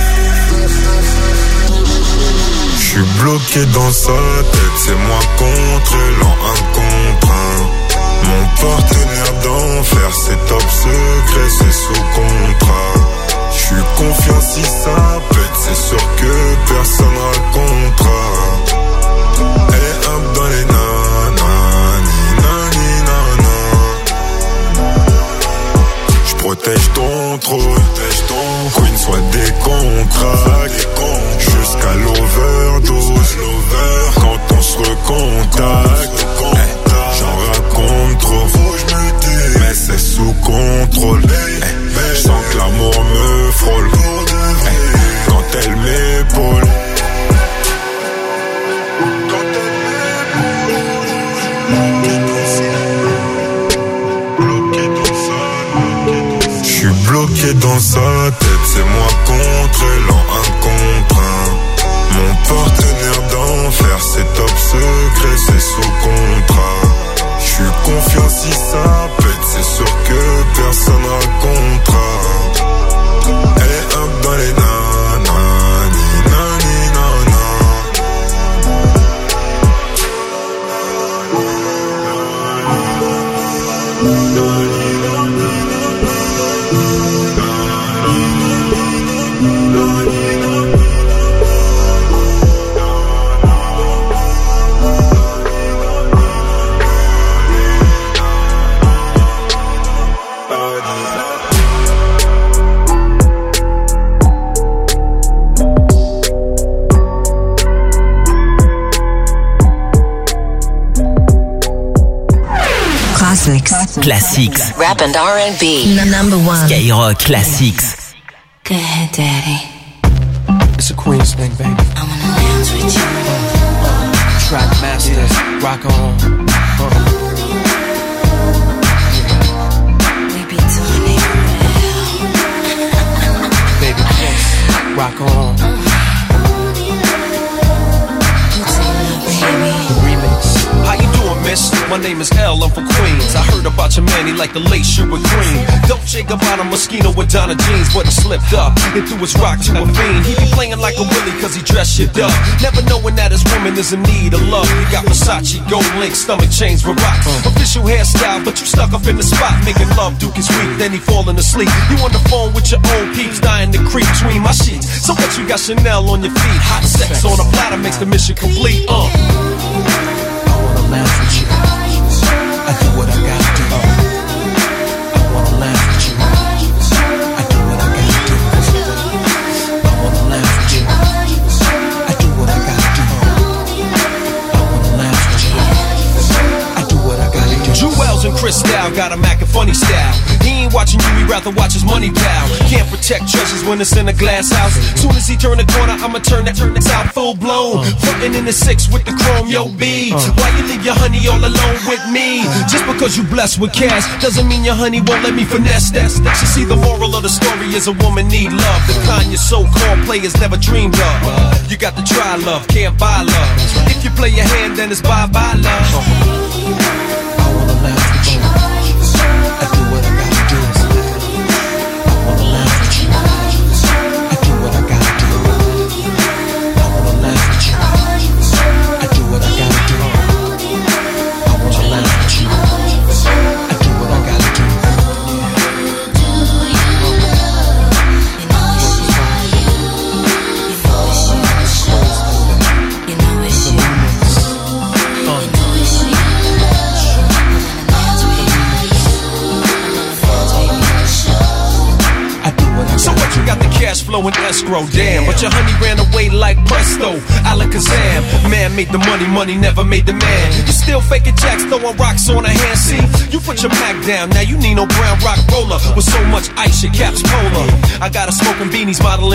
J'suis bloqué dans sa tête, c'est moi contre l'an, un contre un. Mon partenaire d'enfer, c'est top secret, c'est sous contrat. J'suis confiant si ça pète, c'est sûr que personne racontera. Elle est un dans les nanani, nani, nana. J'protège ton trône, Queen soit des contrats, jusqu'à l'overdose. Quand on se recontacte, j'en raconte trop, mais c'est sous contrôle. J'sens que l'amour me frôle quand elle m'épaule. Bloqué dans sa tête, c'est moi contre l'an, un contre un. Mon partenaire d'enfer, c'est top secret, c'est sous contrat. J'suis confiant si ça pète, c'est sûr que personne racontera. Elle est un dans les nanani, nani, nana. Classics. Rap and R&B. Number one. Skyrock Classics. Go ahead, daddy. It's a Queens thing, baby. I wanna dance with you. track masters, rock on. We be doing it well. Baby, yes, rock on. How you doing, miss? My name is L, I'm from Queens. I heard about your man, he like the late sugar cream. Dolce Gabbana Moschino with Donna jeans, but he slipped up and threw his rock to a fiend. He be playing like a willy cause he dressed shit up, never knowing that his woman is in need of love. He got Versace, gold link, stomach chains for rocks. Official hairstyle, but you stuck up in the spot, making love, Duke is weak, then he falling asleep. You on the phone with your old peeps, dying to creep between my sheets. So what you got Chanel on your feet? Hot sex on a platter makes the mission complete. I wanna laugh with you. I do what I gotta do. I wanna laugh with you. I do what I gotta do. I wanna laugh with you. I do what I gotta do. I wanna laugh with you. I do what I gotta do. Jewels and Cristal got a Mac and funny style. He ain't watching you, he rather watch his money pal. Can't protect treasures when it's in a glass house. Soon as he turn the corner, I'ma turn that out full blown. Frontin' in the 6 with the chrome, yo B. Why you leave your honey all alone with me? Just because you blessed with cash doesn't mean your honey won't let me finesse that. You see, the moral of the story is a woman need love, the kind your so-called players never dreamed of. You got to try love, can't buy love. If you play your hand, then it's bye-bye love. I wanna laugh with you. I do what I gotta do. I wanna laugh with you. I do what I gotta do. I wanna laugh with you. I do what I gotta do. I wanna laugh with you. I do what I gotta do. So what, you got the cash flow in escrow, damn. But your honey ran away like presto, Alakazam. Man made the money, money never made the man. You still faking jacks, throwing rocks on a hand. See, you put your Mac down, now you need no brown rock roller with so much ice, your cap's polar. I got a smoking beanies modeling